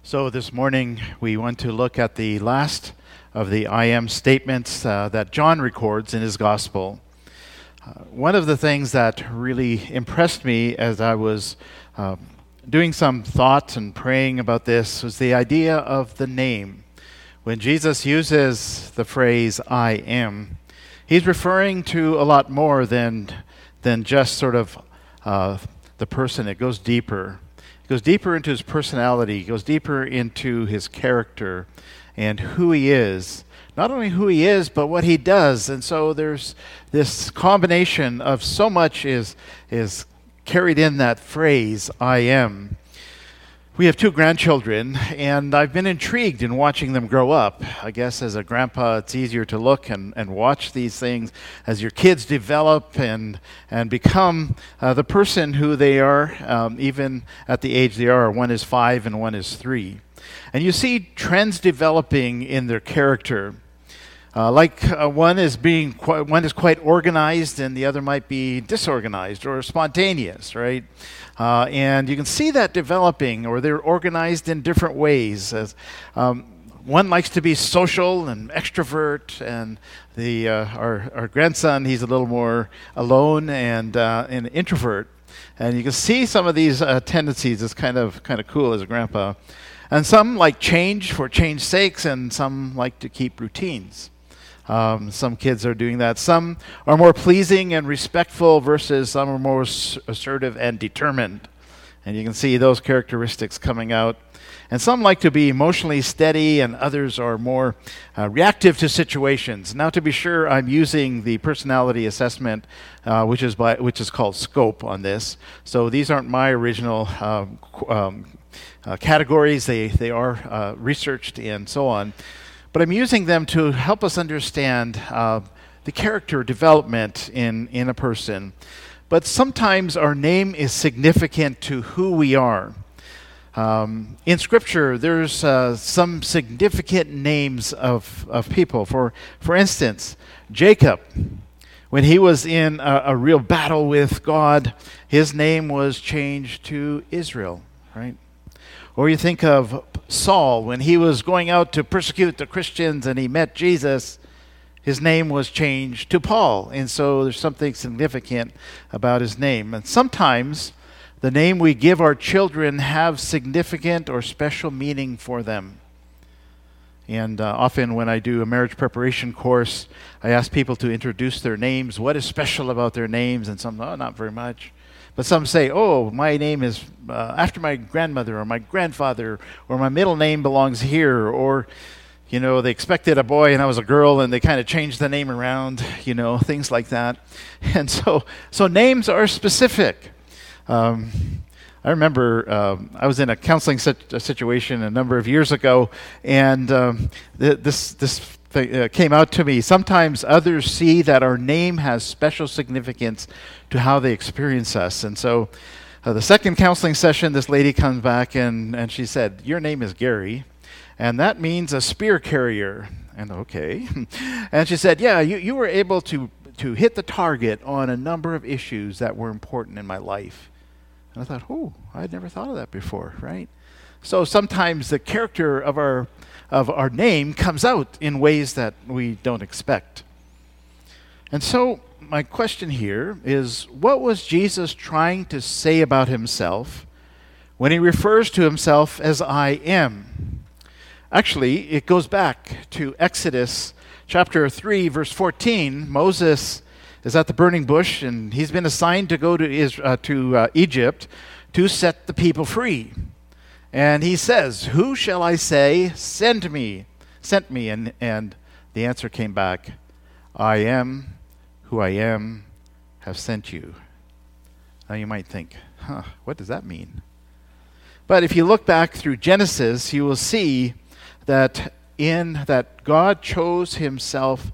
So this morning we want to look at the last of the I am statements that John records in his gospel. One of the things that really impressed me as I was doing some thought and praying about this was the idea of the name. When Jesus uses the phrase I am, he's referring to a lot more than just sort of the person. It goes deeper. It goes deeper into his personality. It goes deeper into his character and who he is. Not only who he is, but what he does. And so there's this combination of so much is carried in that phrase, I am. We have 2 grandchildren, and I've been intrigued in watching them grow up. I guess as a grandpa, it's easier to look and watch these things as your kids develop and become the person who they are, even at the age they are. One is 5 and one is 3. And you see trends developing in their character. One is quite organized and the other might be disorganized or spontaneous, right? And you can see that developing, or they're organized in different ways. As one likes to be social and extrovert, and our grandson, he's a little more alone and an introvert. And you can see some of these tendencies. It's kind of cool as a grandpa. And some like change for change's sakes, and some like to keep routines. Some kids are doing that. Some are more pleasing and respectful versus some are more assertive and determined. And you can see those characteristics coming out. And some like to be emotionally steady, and others are more reactive to situations. Now, to be sure, I'm using the personality assessment, which is called SCOPE on this. So these aren't my original categories. They are researched and so on. But I'm using them to help us understand the character development in a person. But sometimes our name is significant to who we are. In Scripture, there's some significant names of people. For instance, Jacob, when he was in a real battle with God, his name was changed to Israel, right? Or you think of Saul, when he was going out to persecute the Christians and he met Jesus, his name was changed to Paul. And so there's something significant about his name. And sometimes the name we give our children have significant or special meaning for them. And often when I do a marriage preparation course, I ask people to introduce their names. What is special about their names? And some, not very much. But some say, my name is after my grandmother or my grandfather, or my middle name belongs here, or, they expected a boy and I was a girl and they kind of changed the name around, things like that. And so names are specific. I remember I was in a counseling situation a number of years ago, and this came out to me. Sometimes others see that our name has special significance to how they experience us. And so the second counseling session, this lady comes back and she said, your name is Gary, and that means a spear carrier. And okay. And she said, yeah, you were able to hit the target on a number of issues that were important in my life. And I thought, I'd never thought of that before, right? So sometimes the character of our name comes out in ways that we don't expect. And so my question here is, what was Jesus trying to say about himself when he refers to himself as I am? Actually, it goes back to Exodus chapter 3, verse 14. Moses is at the burning bush, and he's been assigned to go to Egypt to set the people free. And he says, who shall I say sent me? And the answer came back, I am who I am, have sent you. Now you might think, what does that mean? But if you look back through Genesis, you will see that God chose himself,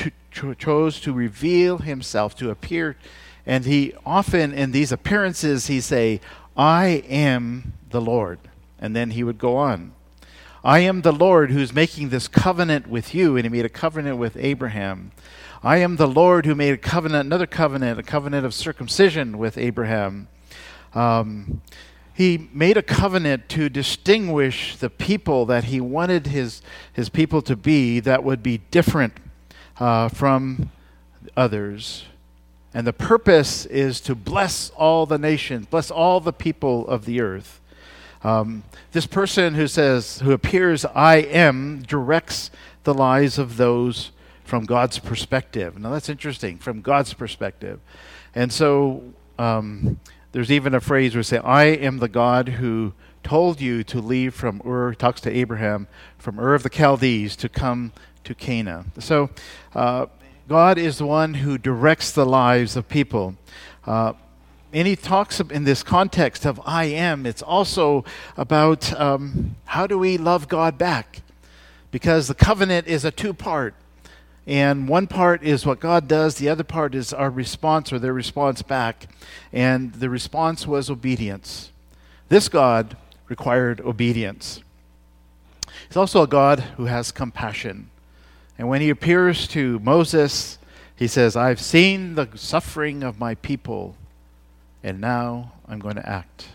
chose to reveal himself, to appear. And he often, in these appearances, he say, I am the Lord. And then he would go on. I am the Lord who's making this covenant with you. And he made a covenant with Abraham. I am the Lord who made a covenant of circumcision with Abraham. He made a covenant to distinguish the people that he wanted his people to be that would be different from others. And the purpose is to bless all the nations, bless all the people of the earth. This person who appears I am, directs the lives of those from God's perspective. Now that's interesting, from God's perspective. And so there's even a phrase where we say, I am the God who told you to leave from Ur, talks to Abraham, from Ur of the Chaldees to come to Canaan. So God is the one who directs the lives of people. And he talks in this context of I am. It's also about how do we love God back? Because the covenant is a two-part. And one part is what God does. The other part is our response or their response back. And the response was obedience. This God required obedience. He's also a God who has compassion. And when he appears to Moses, he says, I've seen the suffering of my people, and now I'm going to act.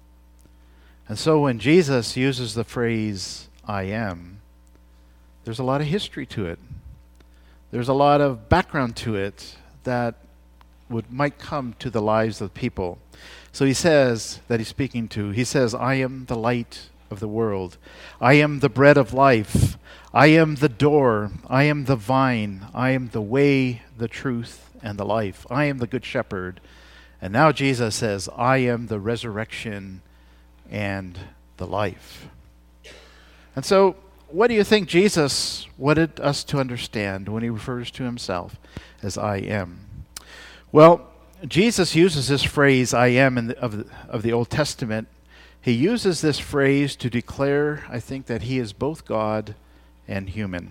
And so when Jesus uses the phrase, I am, there's a lot of history to it. There's a lot of background to it that might come to the lives of people. So he says that he's speaking to, he says, I am the light of the world. I am the bread of life. I am the door. I am the vine. I am the way, the truth, and the life. I am the good shepherd. And now Jesus says, I am the resurrection and the life. And so, what do you think Jesus wanted us to understand when he refers to himself as I am? Well, Jesus uses this phrase, I am, of the Old Testament. He uses this phrase to declare, I think, that he is both God and human.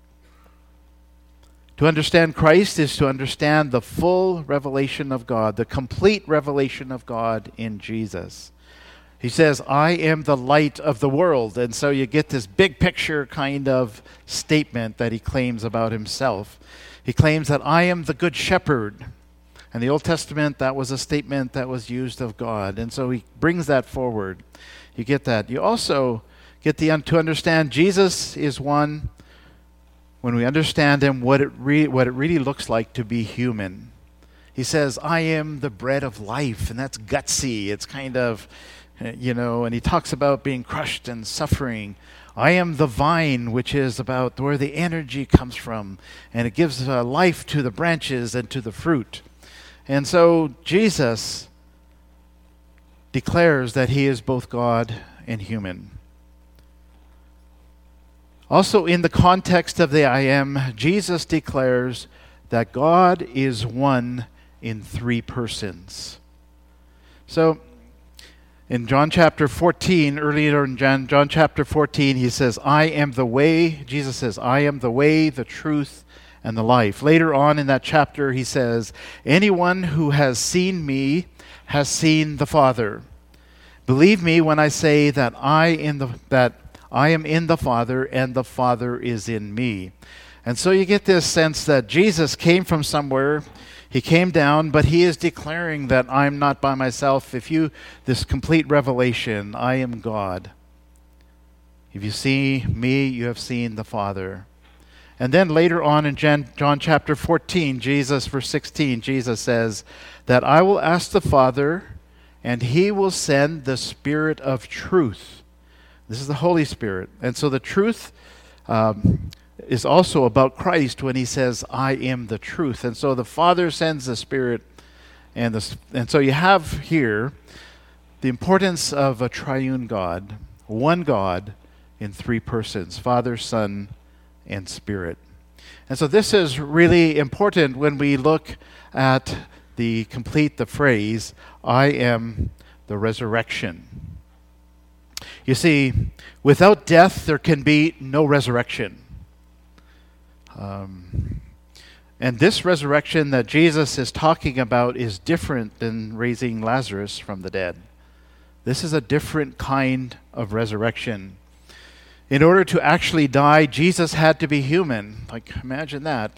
To understand Christ is to understand the full revelation of God, the complete revelation of God in Jesus. He says, I am the light of the world. And so you get this big picture kind of statement that he claims about himself. He claims that I am the good shepherd. In the Old Testament, that was a statement that was used of God. And so he brings that forward. You get that. You also get to understand Jesus is one, when we understand him, what it really looks like to be human. He says, I am the bread of life. And that's gutsy. It's kind of, and he talks about being crushed and suffering. I am the vine, which is about where the energy comes from, and it gives life to the branches and to the fruit. And so Jesus declares that he is both God and human. Also, in the context of the I am, Jesus declares that God is one in three persons. So, in John chapter 14, earlier in John chapter 14, he says, I am the way. Jesus says, I am the way, the truth, and the life. Later on in that chapter, he says, anyone who has seen me has seen the Father. Believe me when I say that I am in the Father, and the Father is in me. And so you get this sense that Jesus came from somewhere. He came down, but he is declaring that I'm not by myself. This complete revelation, I am God. If you see me, you have seen the Father. And then later on in John chapter 14, verse 16, Jesus says that I will ask the Father, and he will send the Spirit of truth. This is the Holy Spirit. And so the truth is also about Christ when he says, I am the truth. And so the Father sends the Spirit. And so you have here the importance of a triune God, one God in three persons, Father, Son, and Spirit. And so this is really important when we look at the phrase, I am the resurrection. You see, without death, there can be no resurrection. And this resurrection that Jesus is talking about is different than raising Lazarus from the dead. This is a different kind of resurrection. In order to actually die, Jesus had to be human. Like, imagine that.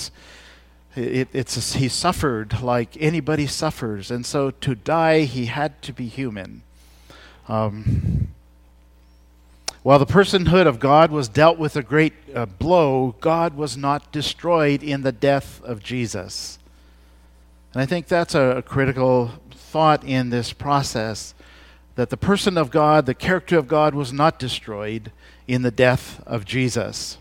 He suffered like anybody suffers. And so to die, he had to be human. While the personhood of God was dealt with a great blow, God was not destroyed in the death of Jesus. And I think that's a critical thought in this process, that the person of God, the character of God, was not destroyed in the death of Jesus.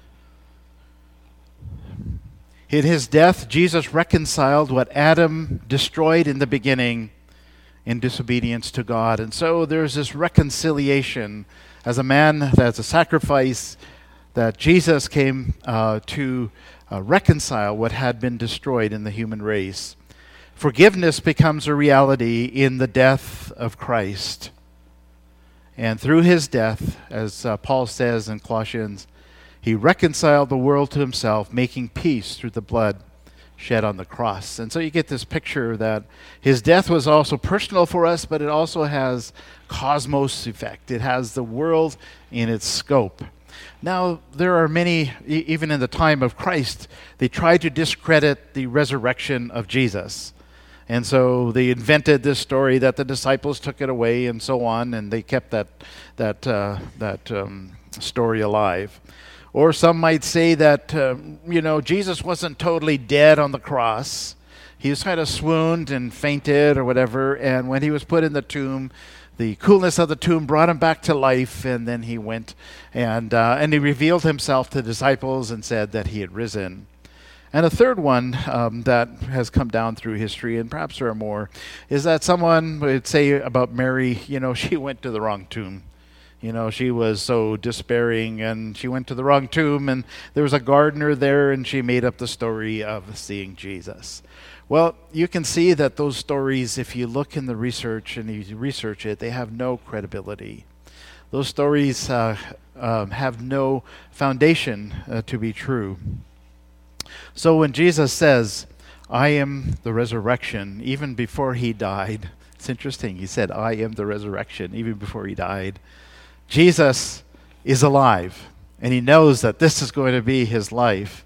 In his death, Jesus reconciled what Adam destroyed in the beginning in disobedience to God. And so there's this reconciliation as a man, as a sacrifice, that Jesus came to reconcile what had been destroyed in the human race. Forgiveness becomes a reality in the death of Christ. And through his death, as Paul says in Colossians, he reconciled the world to himself, making peace through the blood shed on the cross. And so you get this picture that his death was also personal for us, but it also has cosmos effect. It has the world in its scope. Now, there are many, even in the time of Christ, they tried to discredit the resurrection of Jesus. And so they invented this story that the disciples took it away and so on, and they kept that story alive. Or some might say that, Jesus wasn't totally dead on the cross. He was kind of swooned and fainted or whatever, and when he was put in the tomb, the coolness of the tomb brought him back to life, and then he went and he revealed himself to the disciples and said that he had risen. And a third one that has come down through history, and perhaps there are more, is that someone would say about Mary, she went to the wrong tomb. She was so despairing, and she went to the wrong tomb, and there was a gardener there, and she made up the story of seeing Jesus. Well, you can see that those stories, if you look in the research and you research it, they have no credibility. Those stories have no foundation to be true. So when Jesus says, "I am the resurrection," even before he died, it's interesting, he said, "I am the resurrection," even before he died. Jesus is alive, and he knows that this is going to be his life.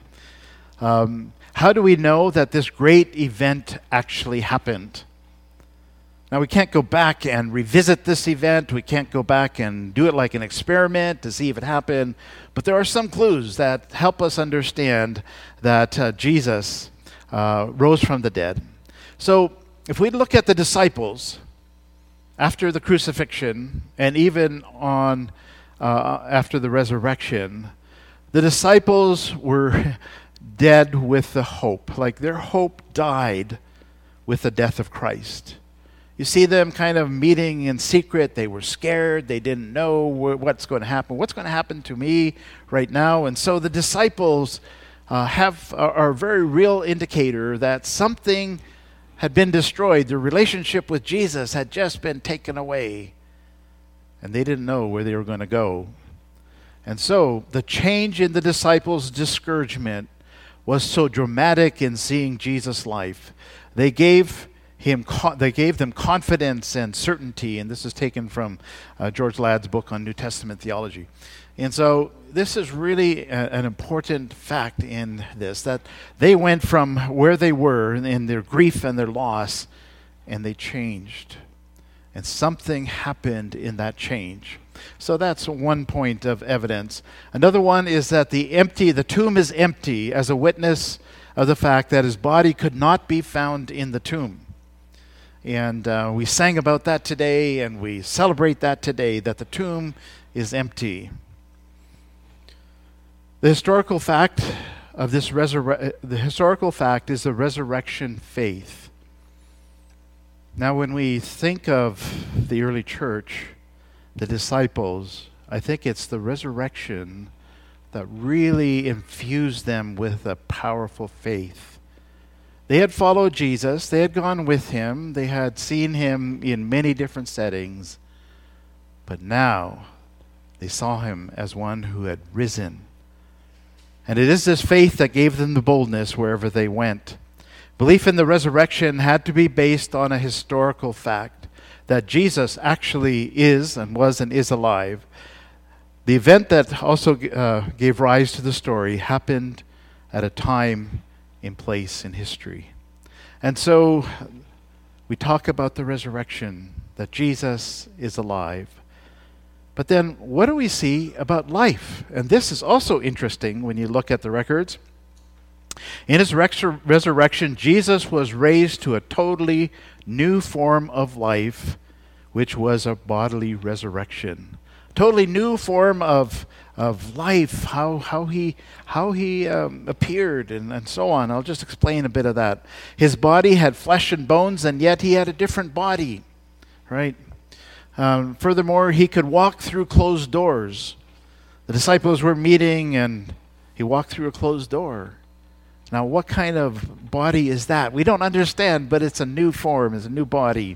How do we know that this great event actually happened? Now, we can't go back and revisit this event. We can't go back and do it like an experiment to see if it happened. But there are some clues that help us understand that Jesus rose from the dead. So, if we look at the disciples after the crucifixion, and even on after the resurrection, the disciples were dead with the hope. Like their hope died with the death of Christ. You see them kind of meeting in secret. They were scared. They didn't know what's going to happen. What's going to happen to me right now? And so the disciples are a very real indicator that something had been destroyed. Their relationship with Jesus had just been taken away, and they didn't know where they were going to go. And so the change in the disciples' discouragement was so dramatic in seeing Jesus' life. They gave them confidence and certainty, and this is taken from George Ladd's book on New Testament theology. And so this is really an important fact in this, that they went from where they were in their grief and their loss, and they changed. And something happened in that change. So that's one point of evidence. Another one is that the tomb is empty as a witness of the fact that his body could not be found in the tomb. And we sang about that today, and we celebrate that today, that the tomb is empty. The historical fact of this the historical fact is the resurrection faith. Now, when we think of the early church, the disciples, I think it's the resurrection that really infused them with a powerful faith. They had followed Jesus. They had gone with him. They had seen him in many different settings. But now they saw him as one who had risen. And it is this faith that gave them the boldness wherever they went. Belief in the resurrection had to be based on a historical fact that Jesus actually is and was and is alive. The event that also gave rise to the story happened at a time and place in history. And so we talk about the resurrection, that Jesus is alive. But then what do we see about life? And this is also interesting when you look at the records. In his resurrection, Jesus was raised to a totally new form of life, which was a bodily resurrection. Totally new form of life, how he appeared and so on. I'll just explain a bit of that. His body had flesh and bones, and yet he had a different body, right? Furthermore, he could walk through closed doors. The disciples were meeting, and he walked through a closed door. Now, what kind of body is that? We don't understand, but it's a new form, it's a new body.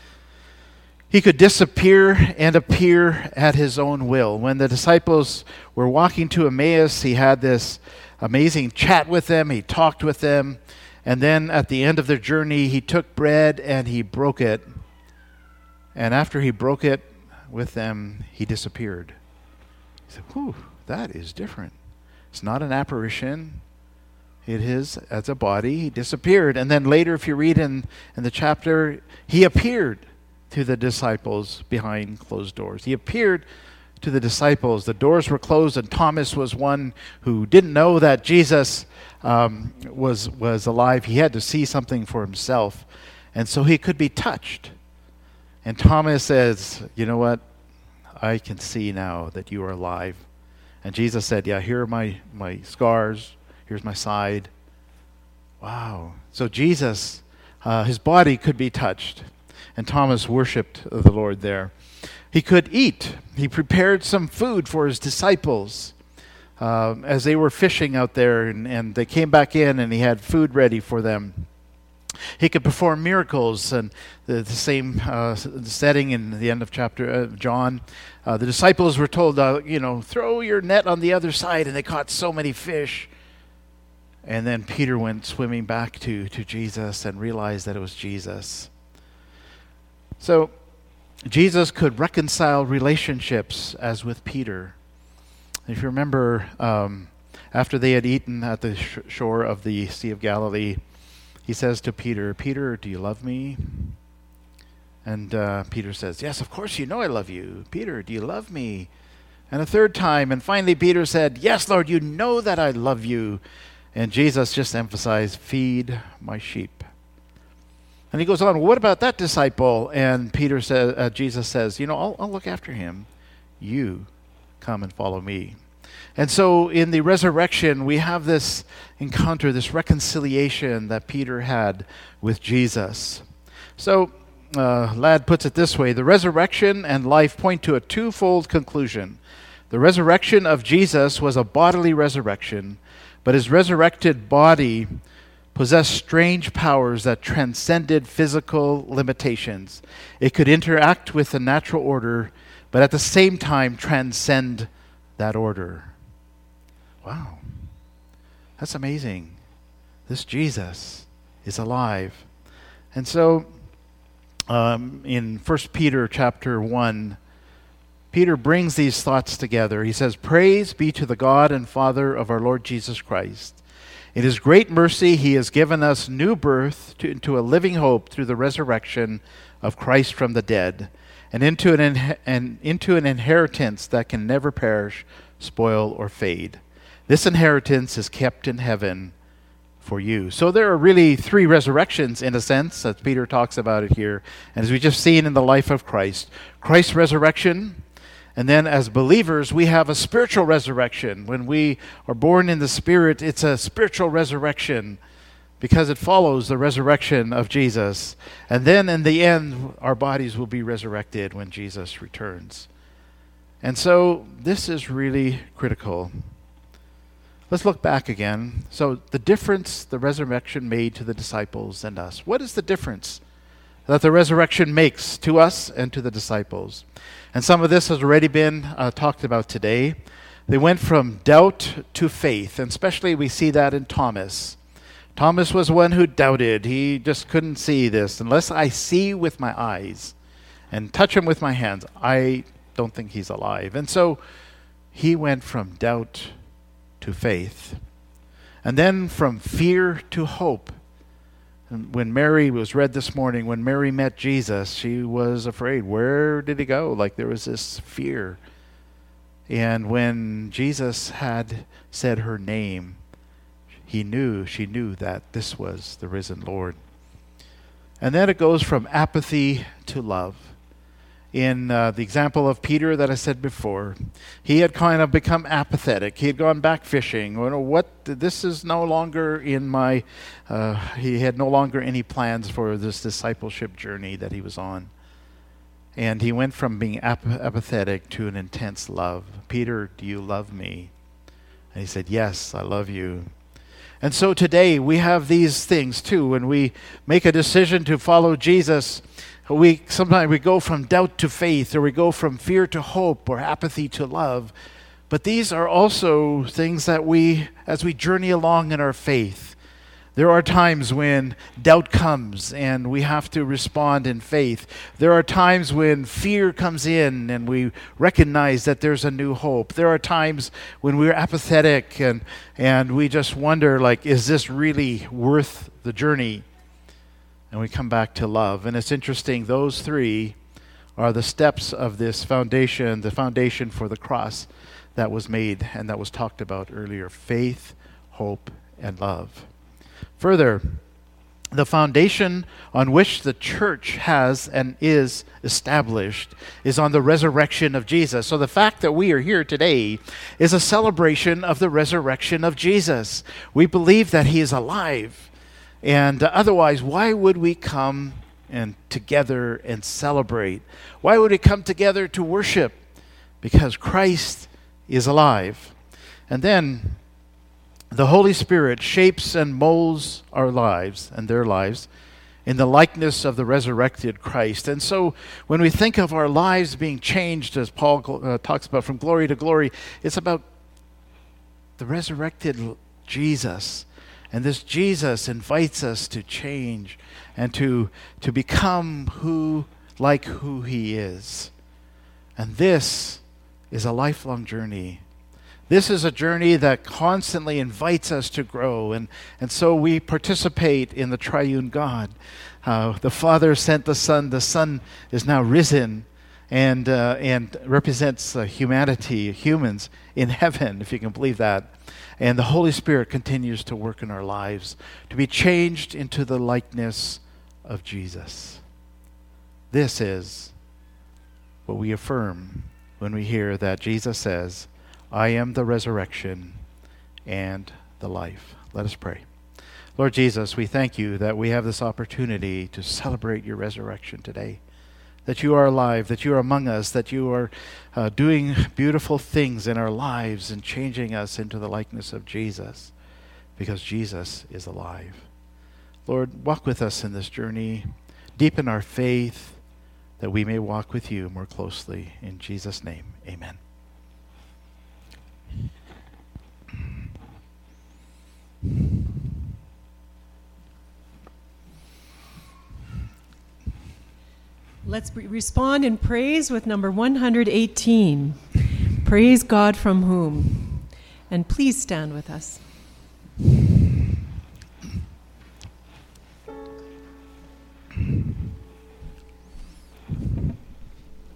He could disappear and appear at his own will. When the disciples were walking to Emmaus, he had this amazing chat with them. He talked with them. And then at the end of their journey, he took bread and he broke it. And after he broke it with them, he disappeared. He said, whew, that is different. It's not an apparition. It is as a body. He disappeared. And then later, if you read in the chapter, he appeared to the disciples behind closed doors. He appeared to the disciples. The doors were closed, and Thomas was one who didn't know that Jesus was alive. He had to see something for himself, and so he could be touched. And Thomas says, you know what? I can see now that you are alive. And Jesus said, yeah, here are my scars. Here's my side. Wow. So Jesus, his body could be touched. And Thomas worshipped the Lord there. He could eat. He prepared some food for his disciples as they were fishing out there, and they came back in, and he had food ready for them. He could perform miracles, and the same setting in the end of chapter John. The disciples were told, throw your net on the other side, and they caught so many fish. And then Peter went swimming back to Jesus and realized that it was Jesus. So Jesus could reconcile relationships as with Peter. If you remember, after they had eaten at the shore of the Sea of Galilee, he says to Peter, Peter, do you love me? And Peter says, yes, of course you know I love you. Peter, do you love me? And a third time, and finally Peter said, yes, Lord, you know that I love you. And Jesus just emphasized, feed my sheep. And he goes on, what about that disciple? And Jesus says, I'll look after him. You come and follow me. And so in the resurrection, we have this encounter, this reconciliation that Peter had with Jesus. So Ladd puts it this way, the resurrection and life point to a twofold conclusion. The resurrection of Jesus was a bodily resurrection, but his resurrected body possessed strange powers that transcended physical limitations. It could interact with the natural order, but at the same time transcend that order. Wow. That's amazing. This Jesus is alive. And so in 1 Peter chapter 1, Peter brings these thoughts together. He says, praise be to the God and Father of our Lord Jesus Christ. In his great mercy, he has given us new birth into a living hope through the resurrection of Christ from the dead, and into an inheritance that can never perish, spoil, or fade. This inheritance is kept in heaven for you. So there are really three resurrections, in a sense, as Peter talks about it here. And as we just seen in the life of Christ, Christ's resurrection. And then as believers, we have a spiritual resurrection. When we are born in the Spirit, it's a spiritual resurrection because it follows the resurrection of Jesus. And then in the end, our bodies will be resurrected when Jesus returns. And so this is really critical. Let's look back again. So the difference the resurrection made to the disciples and us. What is the difference that the resurrection makes to us and to the disciples? And some of this has already been talked about today. They went from doubt to faith, and especially we see that in Thomas. Thomas was one who doubted. He just couldn't see this. Unless I see with my eyes and touch him with my hands, I don't think he's alive. And so he went from doubt to faith. And then from fear to hope. When Mary was read this morning, when Mary met Jesus, she was afraid. Where did he go? Like there was this fear. And when Jesus had said her name, she knew that this was the risen Lord. And then it goes from apathy to love. In the example of Peter that I said before, he had kind of become apathetic. He had gone back fishing. This is no longer in my, he had no longer any plans for this discipleship journey that he was on. And he went from being apathetic to an intense love. Peter, do you love me? And he said, yes, I love you. And so today we have these things too. When we make a decision to follow Jesus, sometimes we go from doubt to faith, or we go from fear to hope, or apathy to love. But these are also things that as we journey along in our faith, there are times when doubt comes and we have to respond in faith. There are times when fear comes in and we recognize that there's a new hope. There are times when we're apathetic and we just wonder, like, is this really worth the journey? And we come back to love. And it's interesting, those three are the steps of this foundation, the foundation for the cross that was made and that was talked about earlier. Faith, hope, and love. Further, the foundation on which the church has and is established is on the resurrection of Jesus. So the fact that we are here today is a celebration of the resurrection of Jesus. We believe that he is alive. And otherwise, why would we come together and celebrate? Why would we come together to worship? Because Christ is alive. And then the Holy Spirit shapes and molds our lives and their lives in the likeness of the resurrected Christ. And so when we think of our lives being changed, as Paul talks about, from glory to glory, it's about the resurrected Jesus. And this Jesus invites us to change and to become who he is. And this is a lifelong journey. This is a journey that constantly invites us to grow. And so we participate in the triune God. The Father sent the Son. The Son is now risen and represents humanity, humans in heaven, if you can believe that. And the Holy Spirit continues to work in our lives to be changed into the likeness of Jesus. This is what we affirm when we hear that Jesus says, I am the resurrection and the life. Let us pray. Lord Jesus, we thank you that we have this opportunity to celebrate your resurrection today, that you are alive, that you are among us, that you are doing beautiful things in our lives and changing us into the likeness of Jesus, because Jesus is alive. Lord, walk with us in this journey, deepen our faith, that we may walk with you more closely. In Jesus' name, amen. Let's respond in praise with number 118. Praise God from whom. And please stand with us.